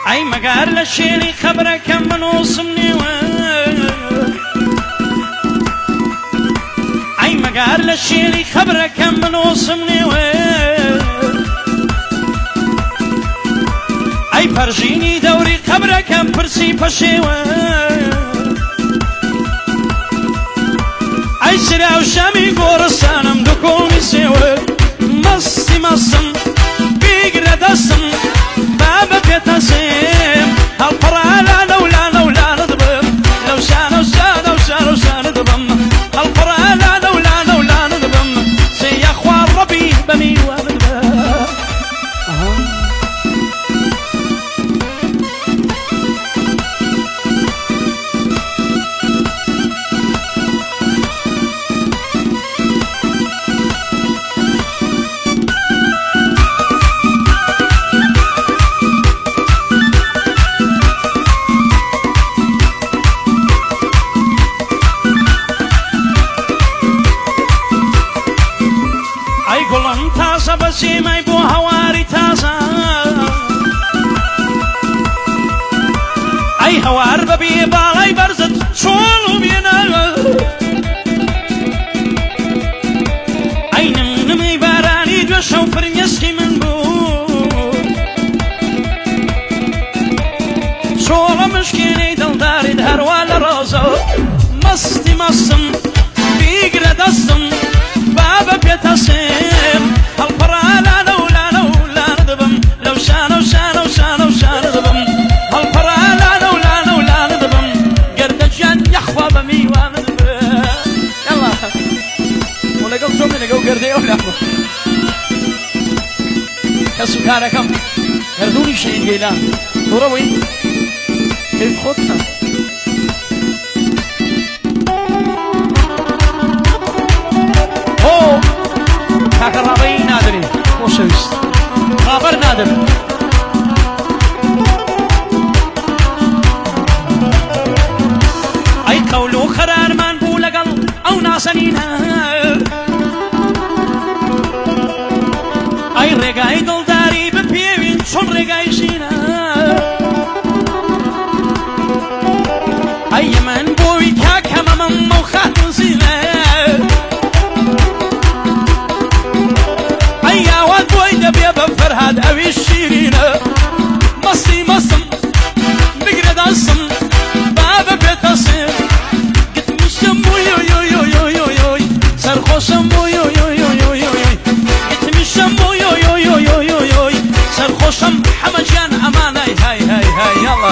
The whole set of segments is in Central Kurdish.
ئەی مەگار لە شێری خەبرەکەم بنووسم نێوە ئەی مەگار لە شێری خەبرەکەم بنووسم نێوە ئەی پەرژینی دەوری خەبرەکەم پرسی پەشێوە ئەی سرا و شەمی گۆڕستانم دووکۆمی سێوە مەستی مەستم بیگرە دەستم بابە پێتەسێم هەڵپەڕا لانە و لانە و لانە دەبم لەو شانە و شانە و شانە و شانە دەبم هەڵپەڕا لانە و لانە و لانە دەبم سێیا خوار ڕەبی بە میوانە دەبم بەسیمەی بۆ هەواری تازە ئەی هەوار بەبێ باڵای بەرزت چۆڵ و بێنە ئەی نمنمی بارانی دوێ شەو فرمێسکی من بوو چۆڵە مشکێنەی دڵداریت هەروە لە ڕۆزە مەستی مەستم بیگرە دەستم بابە پێتەسێم هەڵپەڕا لانە و لانە و لانە دەبم لەو شانە و شانە و شانە و شانە دەبم هەڵپەڕا لانە و لانە و لانە دەبم گەردەجیان یەخوا بە میوانە دەبم یاڵا و لەگەڵ تۆ من لەگەڵ گەردەی ئەو لاخۆ کەس و کارەکەم گەردوونی شەید گەیلان تووڕەوەی کەیف خۆتە کاکە ڕابەی نادرێ خۆشەویست ڕابەر نادر ئەی قەول و خەرارمان بوو لەگەڵ ئەو ناسەنینە ئەی ڕێگای دڵداری بپێوین چۆن ڕێگای ژینە ئەی من بۆی کاکەمەمەم و خاتون زینە فرهاد أوي الشيرينة مصي مصم بقرد أصم بابا بيتصم قد مشم يو يو يو يو يو يو سرخوشم يو يو يو يو يو قد مشم يو يو يو يو يو يو سرخوشم حمجان أمانة هاي هاي هاي يلا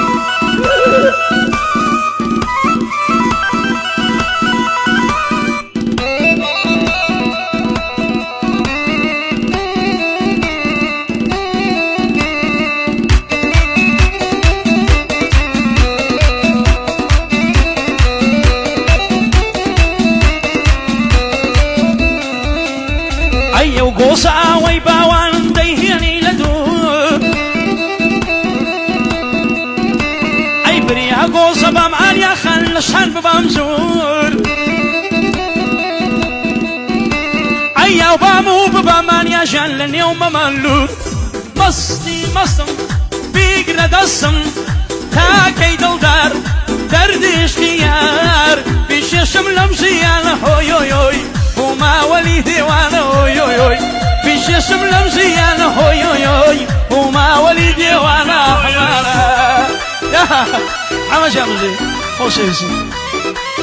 قوسا ويباوان ديهني لدور أي بريها قوسا بامعان يا خلشان ببامزور أي يا بامو ببامان يا جلن يوم مملور مصدي مصم بيقرا دسم تاكي دلدار دردش خيار بيششم لمزيان هوي هوي هوي وما ولي ديوان هوي هوي هوي بيششم لمزيان هوي هوي هوي وما ولي ديوان حمارا يا حما جامزي خوشيسي